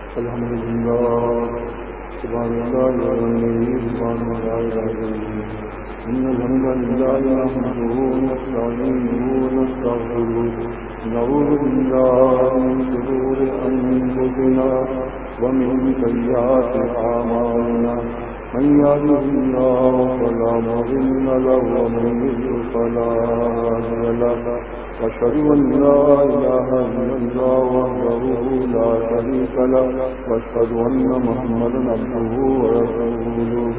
الحمد لله سبحان الله والحمد سبحان الله العظيم إن الحمد لله نحمده ونستعينه ونستغفره نعوذ بالله من شرور أنفسنا ومن سيئات أعمالنا من يهده الله فلا مضل له ومن يضلل فلا هادي له وأشهد أن لا إله إلا الله وحده لا شريك له وأشهد أن محمدا عبده ورسوله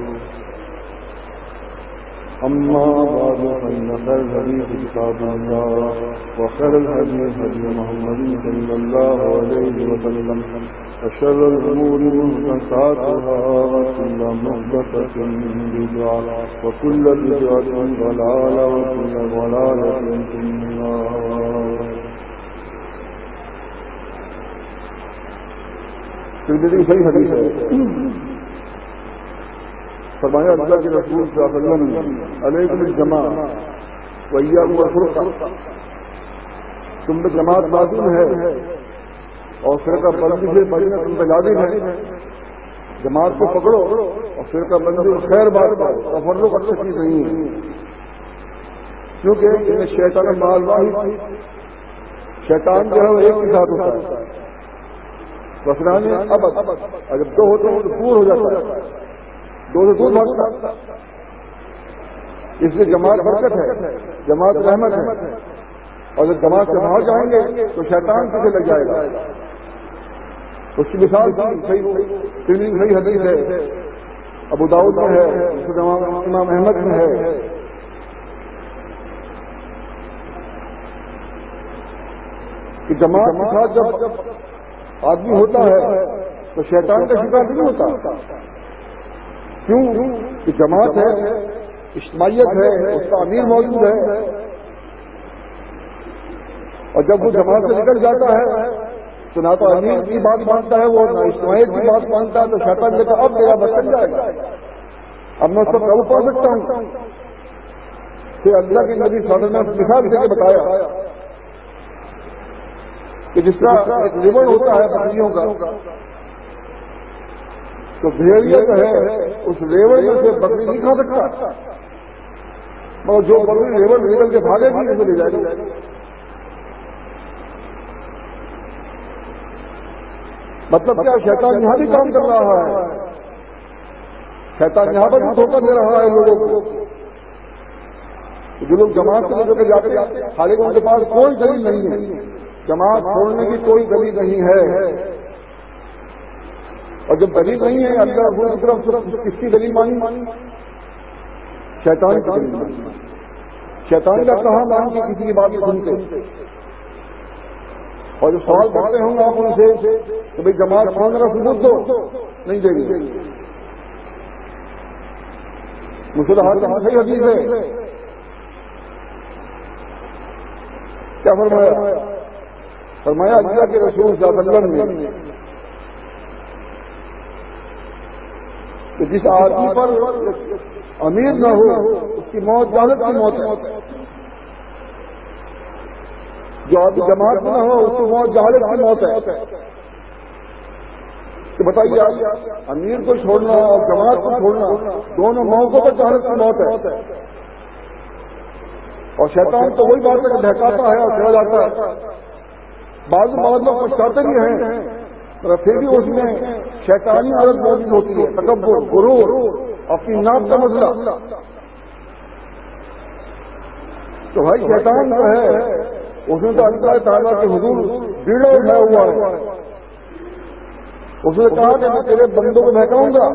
أما بعد فإن خير الحديث كتاب الله وخير الهدي هدي محمد صلى الله عليه وسلم وشر الأمور محدثاتها وكل محدثة بدعة وكل بدعة ضلالة وكل ضلالة في النار. صحیح حدیث ہے. فرمایا اللہ کے رسول صلی اللہ علیہ وسلم علیکم الجماع وإیاکم الفرقہ، تم پہ جماعت لازم ہے اور فرقہ بندی سے بچنا تم پہ لازم ہے. جماعت کو پکڑو اور فرقہ بندی خیر بات کرو، تفرق اچھی چیز نہیں ہے، کیونکہ ان شیطان مال واحد، شیطان جو ہے وہ ایک کے ساتھ ہوتا ہے، وسرانی اب اگر دو ہوتے ہیں تو دور ہو جاتا ہے، دو سے دور بھاگتا. اس لیے جماعت برکت ہے، جماعت رحمت ہے، اور جب جماعت سے باہر جائیں گے تو شیطان پیچھے لگ جائے گا. اس کی مثال صحیح حدیث ہے، ابو داؤد میں ہے، امام احمد میں ہے کہ جماعت کے ساتھ جب آدمی ہوتا ہے تو شیطان کا شکار نہیں ہوتا. کیوں کہ جماعت ہے، اجتماعیت ہے، اس کا امیر موجود ہے، اور جب وہ جماعت سے نکل جاتا ہے تو نہ تو امیر کی بات مانتا ہے وہ، نہ اجتماعیت کی بات مانتا ہے، تو شیطان کہتا اب میرا بچن جائے گا، اب میں اس پر قابو پا سکتا ہوں. پھر اللہ کے نبی صلی اللہ علیہ وسلم مثال دے کے بتایا کہ جس طرح ایک ریوڑ ہوتا ہے بکریوں کا، تو بھیڑیا جو ہے اس ریوڑ میں سے بکری نہیں کھا سکتا، مگر جو بکری ریوڑ نکل کے بھاگے گی اسے لے جائے گی. مطلب کیا شیطان یہاں بھی کام کر رہا ہے، شیطان یہاں پر بھی دھوکہ دے رہا ہے لوگوں کو. جو لوگ جماعت سے لے کے جاتے ہیں حالانکہ ان کے پاس کوئی دلیل نہیں ہے، جماعت چھوڑنے کی کوئی دلیل نہیں ہے، اور جب دلیل نہیں ہے اللہ کی طرف صرف کس کی دلیل مانی؟ شیطان کی دلیل مانی. شیطان کا کہاں مان کے کسی کی بات سنتے؟ اور جو سوال کرتے ہوں گے آپ ان سے کہ بھائی جماعت چھوڑنے کا ثبوت دو، نہیں دے گی. مجھے تو صحیح حدیث ہے. کیا فرمایا اللہ کے رسول صلی اللہ علیہ وسلم نے کہ جس آدمی پر امیر نہ ہو اس کی موت جہالت کی موت ہے، جو آدمی جماعت میں نہ ہو اس کی موت جہالت کی موت ہے. تو بتائیے امیر کو چھوڑنا اور جماعت کو چھوڑنا دونوں موقعوں پر جہالت کی موت ہے. اور شیطان تو وہی بات ہے بہکاتا ہے اور چلا جاتا ہے. بعض لوگ پچھتاتے بھی ہیں مگر پھر بھی اس میں شیطانی عادت موجود ہوتی ہے، تکبر، غرور، اپنی ناپ کا مسئلہ. تو بھائی شیطان جو ہے اس نے تو اللہ تعالیٰ کے حضور بیڑا اٹھایا ہوا ہے. اس نے کہا کہ میں تیرے بندوں کو بہکاؤں گا،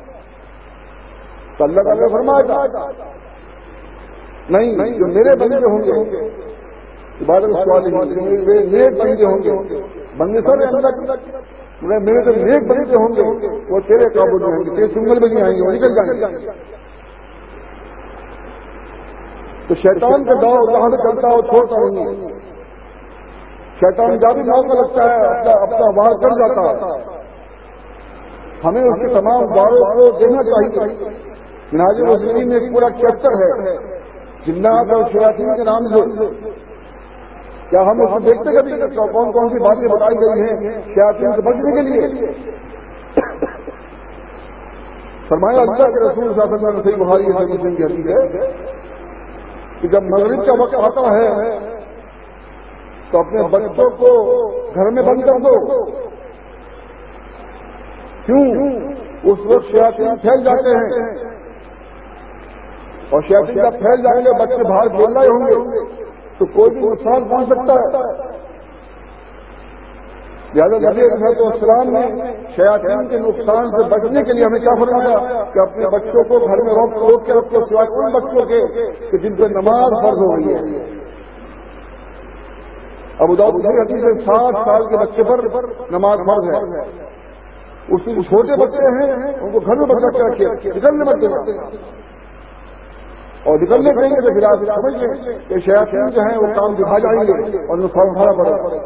تو اللہ تعالیٰ نے فرمایا نہیں، جو میرے بندے ہوں گے عبادت سوال نیک بندے ہوں گے، بندے سب میرے تو نیک بندے ہوں گے وہ تیرے قابو میں ہوں گے، تیرے سنگل میں نہیں آئیں گے، وہ نکل جائیں گے. تو شیطان کا داؤ جہاں سے چلتا ہو چھوڑتا نہیں ہے. شیطان جب بھی موقع لگتا ہے اپنا وار کر جاتا ہے. ہمیں اس کے تمام واروں کو دینا چاہیے. منہاج مسلمین میں ایک پورا چیپٹر ہے جنات اور شیاطین کے نام سے. کیا ہم اس کو دیکھتے کبھی کون کون سی باتیں بتائی گئی ہیں شیاطین سے بچنے کے لیے؟ فرمایا اللہ کے رسول صلی اللہ علیہ وسلم صحیح بخاری سے مسلم کی حدیث ہے کہ جب مغرب کا وقت آتا ہے تو اپنے بچوں کو گھر میں بند کر دو. کیوں؟ اس وقت شیاطین پھیل جاتے ہیں اور شیاطین جب پھیل جائیں گے بچے باہر کھیل رہے ہوں گے تو کوئی بھی نقصان پہنچ سکتا ہے. لہٰذا نبی علیہ السلام نے شیاطین کے نقصان سے بچنے کے لیے ہمیں کیا فرمایا کہ اپنے بچوں کو گھر میں روک کے رکھو سوائے ان بچوں کے کہ جن پہ نماز فرض ہو گئی ہے. ابو داؤد کی حدیث ہے 60 سال کے بچے پر نماز فرض ہے. اس کے چھوٹے بچے ہیں ان کو گھر میں بچہ کیا کیا نکلنے مت دینا اور نکلنے دیں گے تو پھر آپ سمجھ لیں کہ شیاطین جو ہیں وہ کام دکھا جائیں گے اور نقصان اٹھانا پڑے گا.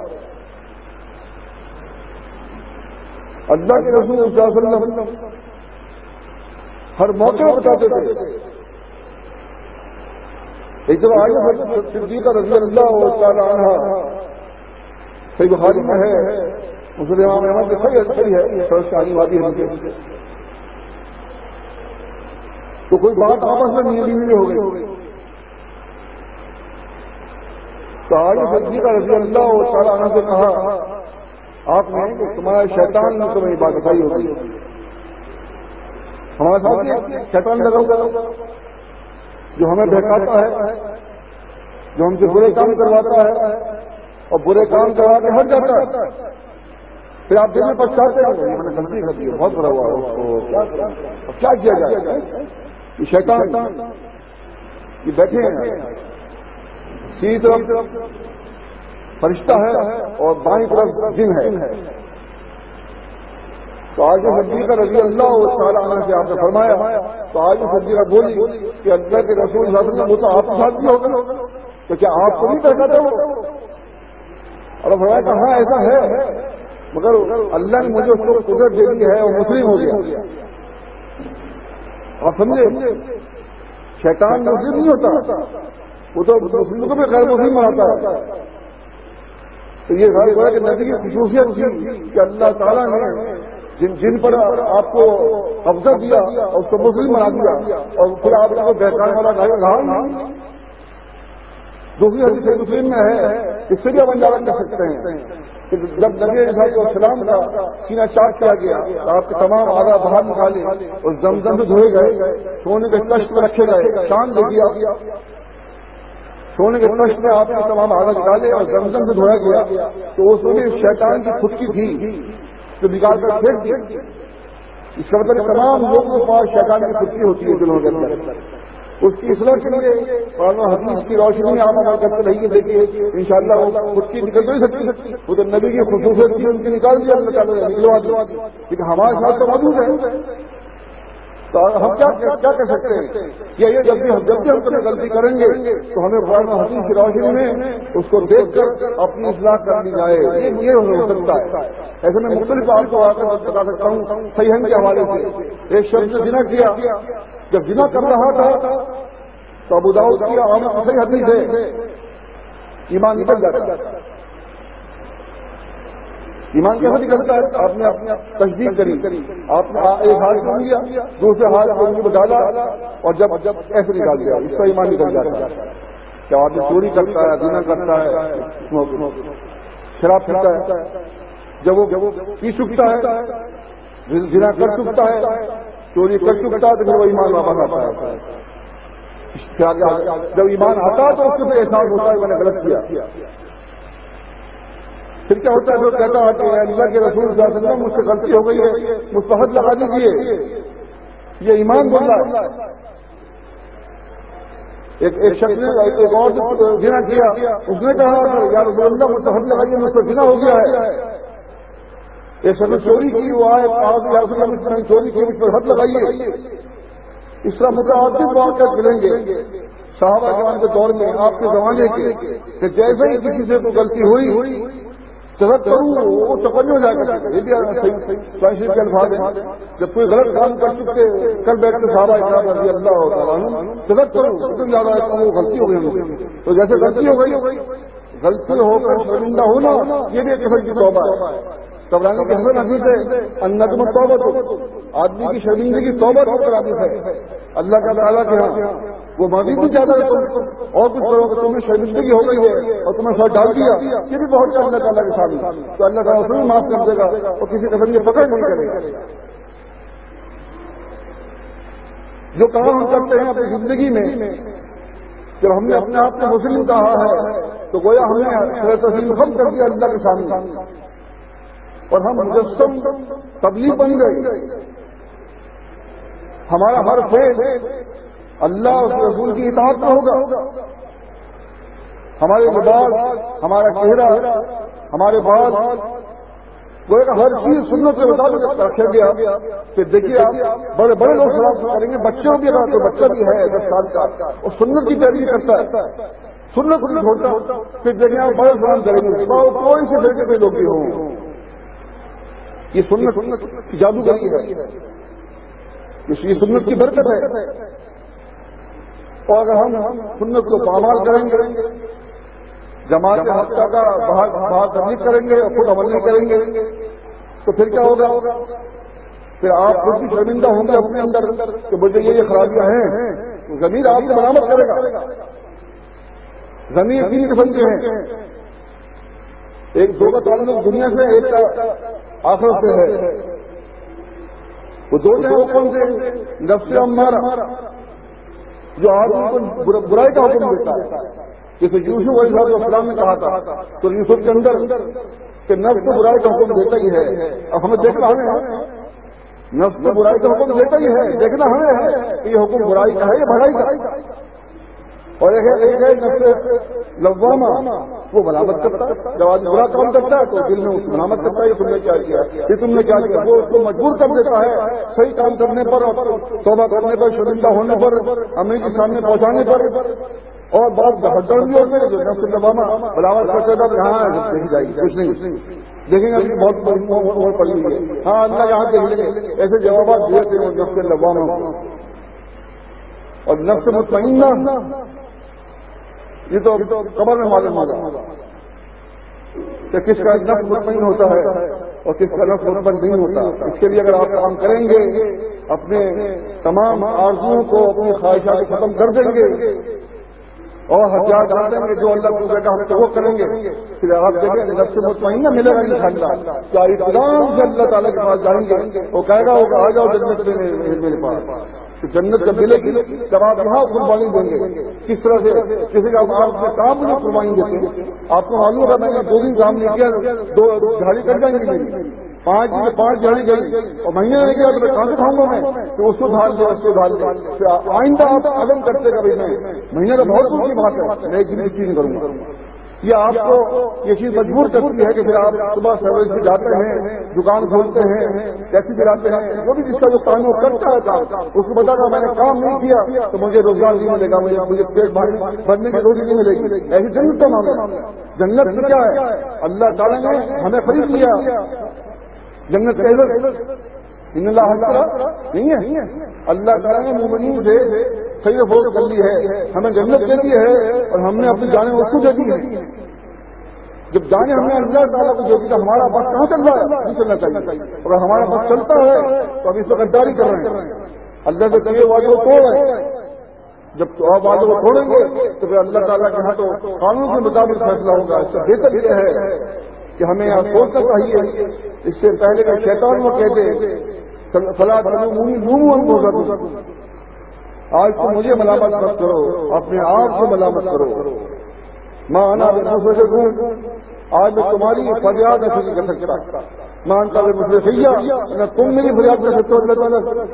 اللہ کے رسول صلی اللہ علیہ وسلم ہر موقع بتاتے تھے. ایک دفعہ آئیے صدیقہ رضی اللہ تعالی عنہ صحیح بخاری میں ہے مسلم امام احمد کے صحیح ہے شانی وادی ہے تو کوئی بات آپس میں ملی ہو گئی تو آئیے صدیقہ رضی اللہ تعالی عنہ سے کہا آپ نے تمہارا شیطان نے تمہیں بات بتائی ہوگی. ہمارے ساتھ شیطان لگا جو ہمیں بہکاتا ہے جو ہم سے برے کام کرواتا ہے اور برے کام کروا کے ہٹ جاتا ہے. پھر آپ دل میں پچھتاتے ہیں میں نے غلطی کر دی بہت برا ہوا اس کو کیا کیا جائے. یہ شیطان یہ بیٹھے ہیں سیدھی طرف فرشتہ ہے اور بائیں طرف جن ہے. تو آج صدیقہ رضی اللہ تعالیٰ عنہ سے آپ نے فرمایا تو آج صدیقہ بولی کہ اللہ کے رسول صلی اللہ علیہ وسلم وہ تو آپ کے ساتھ بھی ہوگا تو کیا آپ کو نہیں پہچاتا ہو؟ اور فرمایا کہ ہاں ایسا ہے مگر اللہ نے مجھے اس کو قدرت دے دی ہے اور مسلم ہو گیا. آپ سمجھے شیطان مسلم نہیں ہوتا وہ تو مسلم کو بھی غیر مسلم بناتا ہے. تو یہ کہ نبی کی خصوصیت تھی کہ اللہ تعالیٰ نے جن پر آپ کو قبضہ دیا اور اس کو مسلم بنا دیا اور پھر آپ کو بہکانے والا کہا. دوسری حدیث مسلم میں ہے اس سے بھی آپ اندازہ کر سکتے ہیں کہ جب نبی علیہ السلام کا سینہ چاک کیا گیا تو آپ کے تمام اعضاء باہر نکالے اور زمزم سے دھوئے گئے سونے کے کشت میں رکھے گئے شان دے دیا. سونے کے کشت میں آپ کے تمام اعضاء نکالے اور زمزم سے دھویا گیا تو اس میں شیطان کی خود کی تھی جو نکال کر پھینک دی. اس کا مطلب تمام لوگوں کے پاس شیطان کی خود کی ہوتی ہے دلوں کے اندر. اس کی اصلاح کے لیے قرآن و حدیث کی روشنی آپ عمل کرتے رہیے. دیکھیے انشاءاللہ وہ خود کی نکل نہیں سکتی وہ تو نبی کی خصوصیت کی ان کی نکال دیا اللہ تعالیٰ نکلوا دیا لیکن ہمارے ساتھ تو موجود ہے. تو ہم کیا کر سکتے ہیں کہ یہ جب بھی ہم کبھی غلطی کریں گے تو ہمیں قرآن و حدیث کی روشنی میں اس کو دیکھ کر اپنی اصلاح کر لی جائے. یہ ہو سکتا ہے. ایسے میں مختلف بات کو آ کر بتا سکتا ہوں صحیح کے حوالے سے. ایک شخص نے زنا کیا جب زنا کر رہا تھا تو ابو داؤد کی صحیح حدیث ہے ایمان نکل جاتا ہے. ایمان کیسے نکلتا ہے؟ آپ نے اپنی تصدیق کری آپ نے ایک ہاتھ کو لیا دوسرے ہاتھ کو انگلی میں ڈالا اور جب ایسے نکال دیا اس کا ایمان نکل جاتا ہے. کیا آدمی چوری کرتا ہے زنا کرتا ہے شراب پیتا ہے جب وہ پی چکتا ہے زنا کر چکتا ہے چوری کر چکتا ہے تو پھر وہ ایمان واپس آتا ہے. جب ایمان آتا ہے تو اس سے احساس ہوتا ہے میں نے غلط کیا. پھر کیا ہوتا ہے جو کہتا ہے کہ اللہ کے رسول صلی اللہ علیہ وسلم مجھ سے غلطی ہو گئی ہے مجھ پر حد لگا دیجیے. یہ ایمان بول رہا ہے. ایک شخص نے ایک اور زنا کیا اس نے کہا یا رسول اللہ مجھ سے حد لگائیے مجھ سے زنا ہو گیا ہے. ایک شخص نے چوری کی وہ آئے یا رسول اللہ مجھ سے چوری کی مجھ پر حد لگائیے. اس طرح متعدد واقعات ملیں گے صحابہ کرام کے دور میں آپ کے زمانے کے کہ جیسے ہی کسی سے کوئی غلطی ہوئی چلت کروں وہ چپن ہو جائے گا. یہ بھی کے الفاظ ہیں جب کوئی غلط کام کر چکے کل بیٹھ کے صحابہ کرام رضی اللہ تعالیٰ عنہ چلت کروں اتنا زیادہ وہ غلطی ہو گئی تو جیسے غلطی ہو گئی غلطی ہو کر شرمندہ ہونا یہ بھی ایک قسم کی توبہ ہے. قبرانی کے حسن حدیث ہے الندم توبہ تو آدمی کی شرمندگی توبہ ہو کر حدیث ہے. اللہ کا تعالیٰ کے ہاں وہ مزید بھی زیادہ ہے اور کچھ کرو کہ تمہیں شرمندگی ہو گئی ہے اور تمہیں ساتھ ڈال دیا یہ بھی بہت اللہ تعالیٰ کے سامنے تو اللہ تعالیٰ اسے بھی معاف کر دے گا اور کسی قسم کی پکڑ نہیں کرے گا. جو کام ہم کرتے ہیں اپنی زندگی میں جب ہم نے اپنے آپ کو مسلم کہا ہے تو گویا ہم نے تسلیم خم کر دیا اللہ کے سامنے اور ہم مجسم تبلیغ بن گئے. ہمارا ہر فعل اللہ اور رسول کی اطاعت میں ہوگا. ہمارے لباس ہمارا چہرہ ہمارے بال گویا کہ ہر چیز سنت کے مطابق رکھا گیا. پھر دیکھیے آپ بڑے بڑے لوگ سلام کریں گے بچوں بھی اگر کوئی بچہ بھی ہے 10 سال کا اور سنت کی پیروی کرتا ہے سنت نہیں چھوڑتا پھر دیکھیں آپ بڑے سلام کریں گے کوئی سے بیٹے کوئی لوگ بھی ہوں یہ سنت کی جادوگری ہے یہ سنت کی برکت ہے. اور اگر ہم سنت کو پامال کریں گے جماعت ہفتہ کا باہر تبلیغ کریں گے اور خود عمل نہیں کریں گے تو پھر کیا ہوگا. پھر آپ خود بھی شرمندہ ہوں گے اپنے اندر کہ مجھے یہ خرابیاں ہیں تو ضمیر آپ سے برآمد کرے گا. ضمیر 3 قسم کے ہیں. ایک 2 کا تعلق دنیا سے ایک کا آخرت سے ہے. وہ 2 ہیں وہ کون سے نفس امارہ جو آدمی کو برائی کا حکم دیتا ہے جیسے یوسف علیہ السلام نے کہا تھا تو یوسف کے اندر کہ نفس کو برائی کا حکم دیتا ہی ہے. اب ہمیں دیکھنا ہمیں نفس کو برائی کا حکم دیتا ہی ہے دیکھنا ہمیں ہے کہ یہ حکم برائی کا ہے یا بھلائی کا. اور ایک ہے نفس لوامہ وہ ملامت کرتا ہے جب آدمی برا کام کرتا ہے تو دل میں اس ملامت کرتا ہے یہ تم نے کیا کیا یہ تم نے کیا کیا. وہ اس کو مجبور کر دیتا ہے صحیح کام کرنے پر توبہ کرنے پر شرمندہ ہونے پر امی کے سامنے پہنچانے پر. اور بہت حدن بھی ہوتے ہیں جو نفس لوامہ ملامت کرتے تھا یہاں دیکھی جائے گی کچھ نہیں دیکھیں گے ابھی بہت پڑی ہوئی ہے. ہاں اللہ یہاں دیکھ لیں گے ایسے جوابات دیے تھے نفس لوامہ اور نفس مطمئنہ یہ تو قبر میں معلوم ہوگا کہ کس کا نفس مطمئن ہوتا ہے اور کس کا نفس مطمئن نہیں ہوتا. اس کے لیے اگر آپ کام کریں گے اپنے تمام آرزوؤں کو اپنی خواہشات کو ختم کر دیں گے اور ہتھیار ڈال دیں گے جو اللہ کو کہتا ہم تو وہ کریں گے پھر آپ دیکھیں نفس مطمئنہ ملے گا انشاءاللہ. کیا اقدام سے اللہ تعالیٰ کے پاس جائیں گے وہ کہے گا ہوگا آ جاؤ جنت میرے پاس. جنت جب ملے گی جب آپ یہاں قربانی دیں گے کس طرح سے کسی کا آپ سے کام بھی نہیں قربانی دیتے. آپ کو معلوم ہوگا میں نے 2 دن کام نہیں کیا 2 جھاڑی کٹ جائیں گی میری 5 جھاڑی گئی اور مہینے نہیں کیا تو میں کہاں سے کھاؤں گا میں تو اس کو ڈھال دیں اس کو ڈھال دیں. آئندہ آپ عدم کرتے گا بھائی میں مہینے تو بہت دور کی بات ہے میں ایک دن کی نہیں کروں گا. یہ آپ کو یہ چیز مجبور کرتی ہے کہ پھر آپ صبح سویرے سے جاتے ہیں دکان کھولتے ہیں ٹیکسی چلاتے ہیں وہ بھی جس کا جو کام وہ کرتا ہے کام اس کو بتا میں نے کام نہیں کیا تو مجھے روزگار نہیں ملے گا مجھے پیٹ بھرنے کی روزی نہیں ملے گی. ایسی جنت کا معاملہ جنت میں کیا ہے اللہ تعالیٰ نے ہمیں خرید لیا. جنت کا ان اللہ نہیں ہے اللہ تعالیٰ نے مومنین سے خیر فوج کر لی ہے ہمیں جنت دے دی ہے اور ہم نے اپنی جانیں اس کو دے دی ہے. جب جانیں ہم نے اللہ تعالیٰ کو دے دی تو ہمارا بس کہاں چل رہا ہے نہیں چلنا چاہیے. اگر ہمارا بس چلتا ہے تو اب اس کو غداری کر رہے ہیں. اللہ کے کئی وعدے کو توڑ رہے ہیں. جب آپ وعدے کو توڑیں گے تو پھر اللہ تعالیٰ کے ہاں تو قانون کے مطابق فیصلہ ہوگا. اس سے بہتر یہ ہے کہ ہمیں یہاں سوچنا چاہیے. اس سے پہلے کہ شیطان وہ کہتے فلاں آج تو مجھے ملامت مت کرو اپنے آپ کو ملامت کرو. ماں آنا دوسرے سے آج میں تمہاری فریاد نہیں کر سکتا. مانتا ہے مجھے سیا نہ تم میری فریاد کر سکتے ہو. اللہ تعالیٰ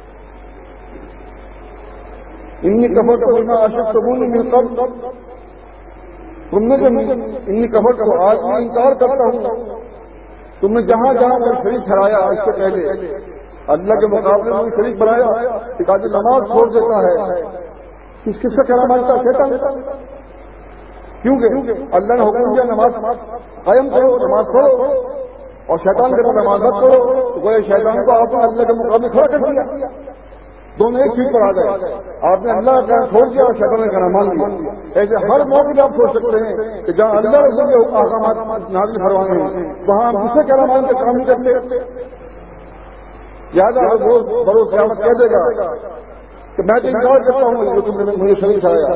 انی کفر کو بنا اشد قبول من قبل تم نے جب انی کفر کو آج میں انکار کرتا ہوں تم نے جہاں جہاں میں شریک ٹھہرایا اس سے پہلے اللہ کے مقابلے میں شریک بنایا. ایک آدمی نماز چھوڑ دیتا ہے کس کا کہنا مانتا ہے شیطان. کیونکہ اللہ نے حکم دیا نماز قائم کرو نماز پڑھو اور شیطان کے نماز مت کرو تو وہ شیطان کو آپ نے اللہ کے مقابلے کھڑا کر دیا. دونوں ایک چیز پر آ گئے. آپ نے اللہ کا چھوڑ دیا اور شیطان کا مان لیا. ایسے ہر موقع پہ آپ سوچ سکتے ہیں کہ جہاں اللہ رسول کے احکامات نازل فرمانے ہیں وہاں ہم دوسرے کا مان کے کام نہیں کرتے. لہٰذا بروز قیامت کہہ دے گا کہ میں تو انکار کرتا ہوں جو تم نے مجھے شریک آیا,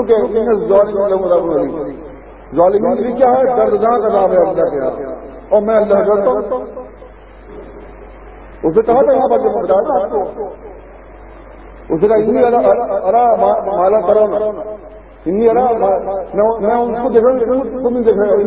کیونکہ ظالمین بھی کیا ہے, دردناک عذاب ہے اللہ کے یہاں, اور میں اللہ کرتا ہوں. اسے کہا تھا یہاں پر جو بتایا نا آپ کو, اسے کہا ارا مالا کرو نا, میں ان کو دیکھ رہا ہوں تم نہیں دیکھ رہے,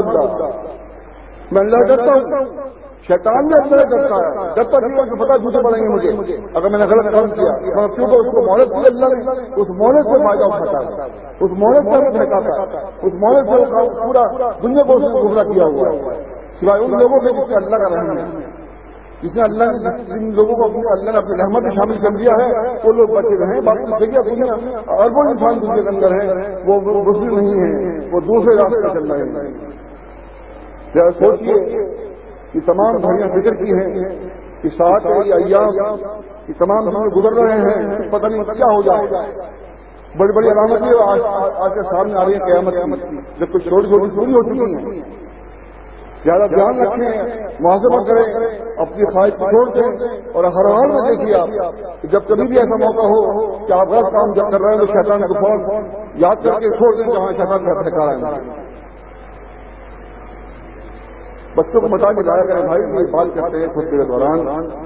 میں اللہ کرتا ہوں. شیطان بھی اللہ کرتا ہے جب تک کہ پتا جھوٹے پڑیں گے مجھے اگر میں نے غلط کام کیا, کیونکہ اس کو مہلت کی اللہ نے, اس مہلت سے فائدہ اٹھاتا ہے, اس مہلت سے بہکاتا ہے, اس مہلت سے پورا دنیا کو گمراہ کیا ہوا ہے, سوائے ان لوگوں کے جس سے اللہ کا رحم ہے, جس نے اللہ جن لوگوں کو اللہ نے اپنی رحمت میں شامل کر دیا ہے وہ لوگ بچے رہے. باقی دیکھیے دنیا اربوں انسان دنیا کے اندر ہے وہ مسلم نہیں ہے, وہ دوسرے راستے پر چل رہے ہیں. سوچیے یہ تمام گھڑیاں فکر کی ہیں کہ ساتھ ایام یہ تمام دنوں گزر رہے ہیں, پتہ نہیں کیا ہو جائے. بڑی بڑی علامتیں آج کے سامنے آ رہی ہیں قیامت کی, جب کچھ چھوٹی چھوٹی پوری ہو چکی ہیں. زیادہ دھیان رکھیں, محاسبہ کریں, اپنی خواہش کو چھوڑ دیں, اور ہر حال میں دیکھیے آپ جب کبھی بھی ایسا موقع ہو کہ آپ غلط کام جب کر رہے ہیں تو شیطان کو فوراً یاد کر کے چھوڑ دیں جہاں شیطان کا ٹھکانا ہے. بچوں کو بتا کے لایا کریں بھائی یہ بات کرتے ہیں خطبے کے دوران,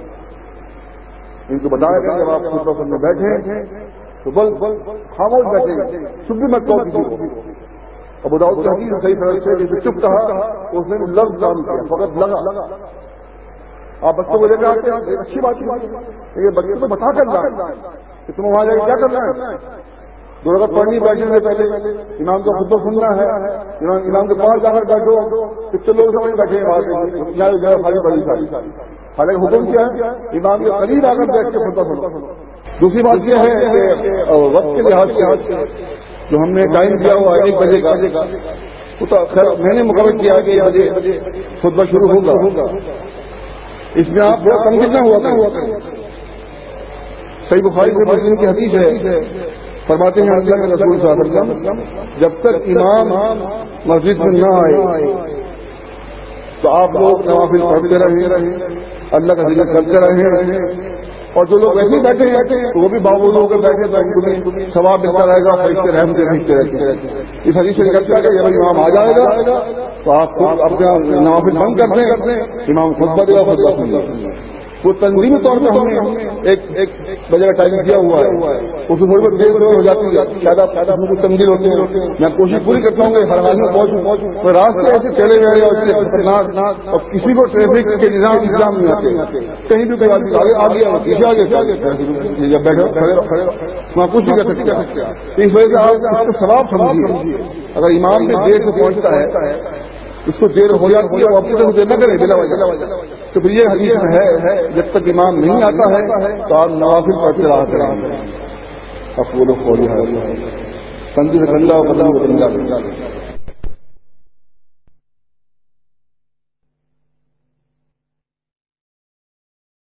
ان کو بتایا کہ جب آپ خطبہ میں بیٹھے تو بل خاموش بیٹھے, چپ بھی مت کہو. ابو داؤد کی حدیث صحیح طرح سے جسے چپ کہا اس نے لفظ کام کیا, فقط لگا. آپ بچوں کو لے کر آتے ہیں اچھی بات ہے, یہ بچوں کو بتا کر رہا ہے کہ تم وہاں جا کے کیا کرنا ہے. 2 رکعت پڑھنی بیٹھنے سے پہلے امام کو خطبہ سننا ہے, امام کے پاس جا کر بیٹھو, کتنے لوگ سمجھ بیٹھے ہیں خالی بڑی ساری. حالانکہ حکم کیا ہے امام کے قریب آ کر بیٹھ کے خطبہ سنو. دوسری بات یہ ہے کہ وقت کے لحاظ سے جو ہم نے ٹائم دیا ہوا 1 بجے کا, وہ تو خیر میں نے مقرر کیا کہ 1 بجے خطبہ شروع ہوگا. اس میں آپ بہت کم کتنا ہوا کریں. صحیح بخاری سے مسلم کی حدیث ہے, فرماتے ہیں اللہ کے رسول صلی اللہ علیہ وسلم جب تک امام مسجد میں نہ آئے تو آپ لوگ نوافل پڑھتے رہیں, اللہ کا ذکر کرتے رہیں, اور جو لوگ ویسے ہی بیٹھے ہیں وہ بھی باوجود ہو کر بیٹھے تو ان کو ثواب ملتا رہے گا, فرشتے رحمتیں بھیجتے رہتے ہیں. اس حدیث سے نکلتا ہے کہ جب امام آ جائے گا تو آپ خود اپنا نوافل بند کر دیں, امام خطبہ دے گا, خطبہ سنیے. وہ تنظیمی طور پہ ہم نے ایک بجے کا ٹائم دیا ہوا ہے, اس میں تھوڑی بہت دیر ہو جاتی ہے, شاید آپ کو تنظیم ہوتی ہے. میں کوشش پوری کرتا ہوں کہ ہر حال میں پہنچوں. راستے ایسے چلے گئے اور خطرناک, اور کسی کو ٹریفک کے نظام نہیں آتے, کہیں بھی کوئی آدمی آگے آگے بیٹھے وہاں کچھ نہیں کر سکتے. اس وجہ سے آپ اس کو ثواب سمجھیے. اگر امام بھی دیر سے پہنچتا ہے اس کو دیر ہو جاتی ہے, وہ اپنی طرف دیر نہ کرے بلا وجہ. تو پھر یہ حدیث میں ہے جب تک امام نہیں آتا ہے تو آپ نوافل پڑھتے رہا کریں. اقول قولی ھذا, سنجھ اللہ